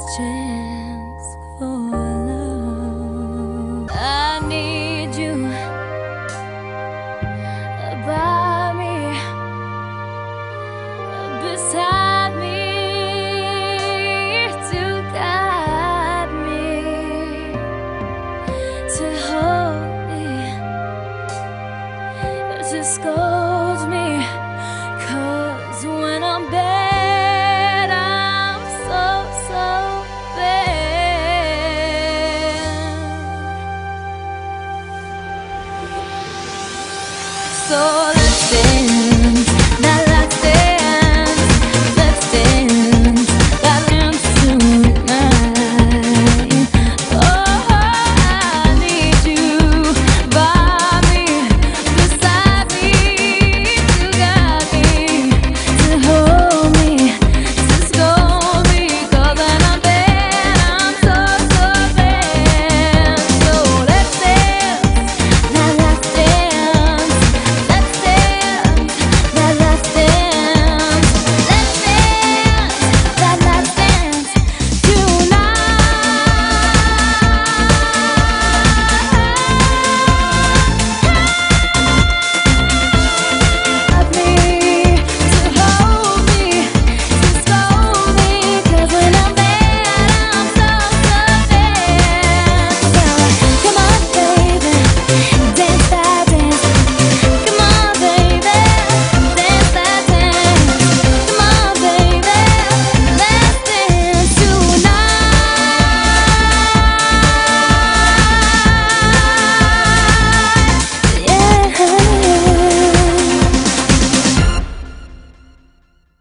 chance for love. I need you by me, beside me, to guide me, to hold me, to scold me. 'Cause when I'm bad, I'm so bad. So